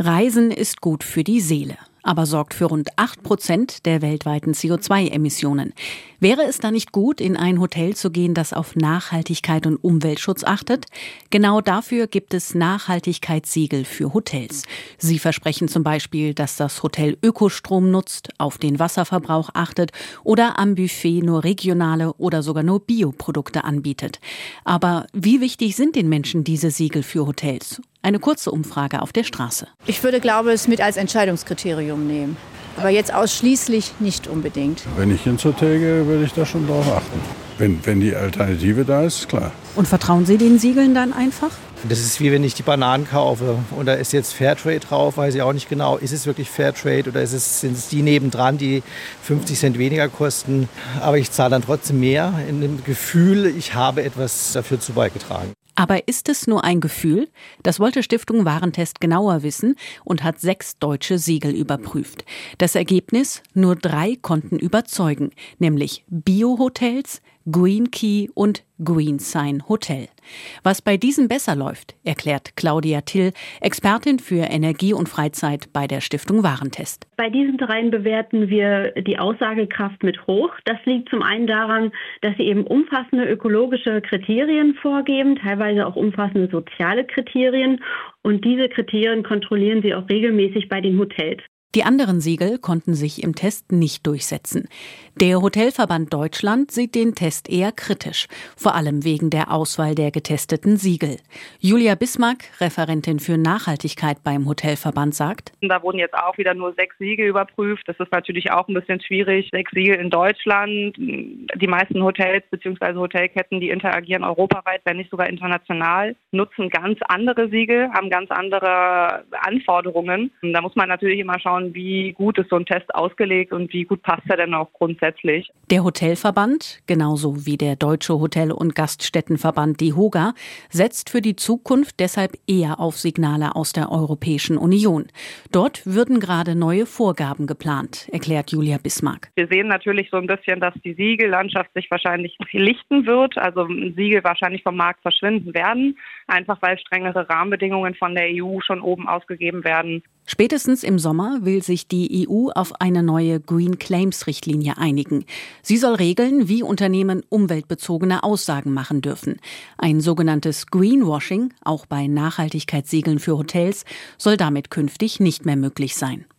Reisen ist gut für die Seele, aber sorgt für rund 8% der weltweiten CO2-Emissionen. Wäre es da nicht gut, in ein Hotel zu gehen, das auf Nachhaltigkeit und Umweltschutz achtet? Genau dafür gibt es Nachhaltigkeitssiegel für Hotels. Sie versprechen zum Beispiel, dass das Hotel Ökostrom nutzt, auf den Wasserverbrauch achtet oder am Buffet nur regionale oder sogar nur Bioprodukte anbietet. Aber wie wichtig sind den Menschen diese Siegel für Hotels? Eine kurze Umfrage auf der Straße. Ich glaube, es mit als Entscheidungskriterium nehmen. Aber jetzt ausschließlich nicht unbedingt. Wenn ich ins Hotel gehe, würde ich da schon drauf achten. Wenn die Alternative da ist, klar. Und vertrauen Sie den Siegeln dann einfach? Das ist wie wenn ich die Bananen kaufe und da ist jetzt Fairtrade drauf, weiß ich auch nicht genau, ist es wirklich Fairtrade oder sind es die nebendran, die 50 Cent weniger kosten. Aber ich zahle dann trotzdem mehr in dem Gefühl, ich habe etwas dafür zu beigetragen. Aber ist es nur ein Gefühl? Das wollte Stiftung Warentest genauer wissen und hat 6 deutsche Siegel überprüft. Das Ergebnis? Nur 3 konnten überzeugen, nämlich Bio-Hotels, Green Key und Green Sign Hotel. Was bei diesem besser läuft, erklärt Claudia Till, Expertin für Energie und Freizeit bei der Stiftung Warentest. Bei diesen 3 bewerten wir die Aussagekraft mit hoch. Das liegt zum einen daran, dass sie eben umfassende ökologische Kriterien vorgeben, teilweise auch umfassende soziale Kriterien. Und diese Kriterien kontrollieren sie auch regelmäßig bei den Hotels. Die anderen Siegel konnten sich im Test nicht durchsetzen. Der Hotelverband Deutschland sieht den Test eher kritisch, vor allem wegen der Auswahl der getesteten Siegel. Julia Bismarck, Referentin für Nachhaltigkeit beim Hotelverband, sagt: Da wurden jetzt auch wieder nur 6 Siegel überprüft. Das ist natürlich auch ein bisschen schwierig. 6 Siegel in Deutschland. Die meisten Hotels bzw. Hotelketten, die interagieren europaweit, wenn nicht sogar international, nutzen ganz andere Siegel, haben ganz andere Anforderungen. Da muss man natürlich immer schauen, wie gut ist so ein Test ausgelegt und wie gut passt er denn auch grundsätzlich. Der Hotelverband, genauso wie der Deutsche Hotel- und Gaststättenverband DEHOGA, setzt für die Zukunft deshalb eher auf Signale aus der Europäischen Union. Dort würden gerade neue Vorgaben geplant, erklärt Julia Bismarck. Wir sehen natürlich so ein bisschen, dass die Siegellandschaft sich wahrscheinlich lichten wird, also Siegel wahrscheinlich vom Markt verschwinden werden, einfach weil strengere Rahmenbedingungen von der EU schon oben ausgegeben werden. Spätestens im Sommer will sich die EU auf eine neue Green Claims-Richtlinie einigen. Sie soll regeln, wie Unternehmen umweltbezogene Aussagen machen dürfen. Ein sogenanntes Greenwashing, auch bei Nachhaltigkeitssiegeln für Hotels, soll damit künftig nicht mehr möglich sein.